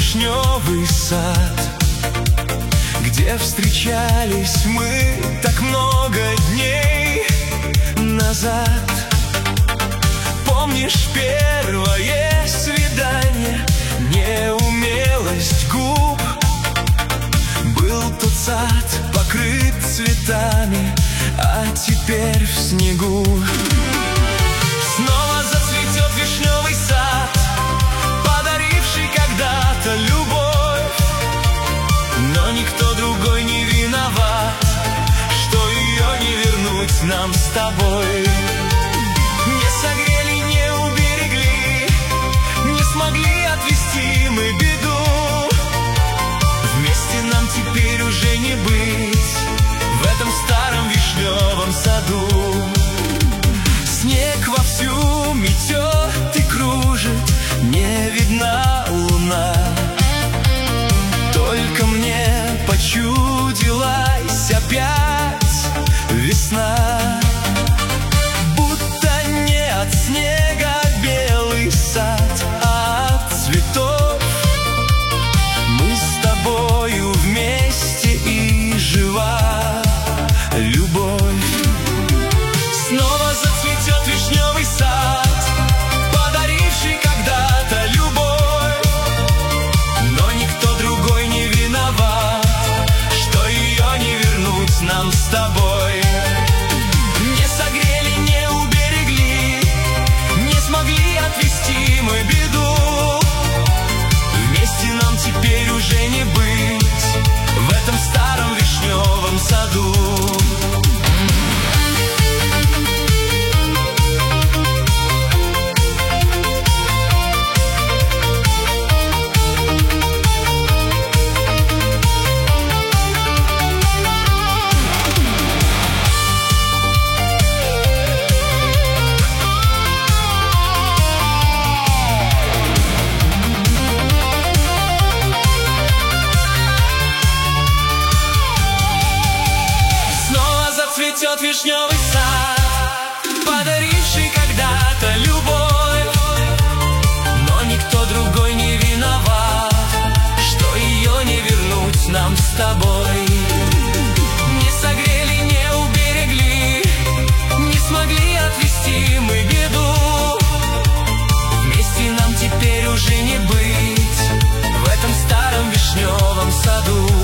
вишневый сад, где встречались мы так много дней назад. Помнишь первое свидание, неумелость губ? Был тот сад покрыт цветами, а теперь в снегу. Снова зацветет вишневый сад, подаривший когда-то любовь. Но никто другой не виноват, что ее не вернуть нам с тобой. Не согрели, не уберегли, не смогли отвести мы беду. Вместе нам теперь уже не быть в этом старом вишневом саду. Снег вовсю метет и кружит, не видна луна. Только мне почудилась опять весна. Будто не от снега белый сад, а от цветов. Мы с тобою вместе и жива любовь. Снова зацветет вишневый сад, подаривший когда-то любовь. Но никто другой не виноват, что ее не вернуть нам с тобой. Не согрели, не уберегли, не смогли отвести мы беду. Вместе нам теперь уже не быть в этом старом вишневом саду. Цветет вишневый сад, подаривший когда-то любовь. Но никто другой не виноват, что ее не вернуть нам с тобой. Не согрели, не уберегли, не смогли отвести мы беду. Вместе нам теперь уже не быть в этом старом вишневом саду.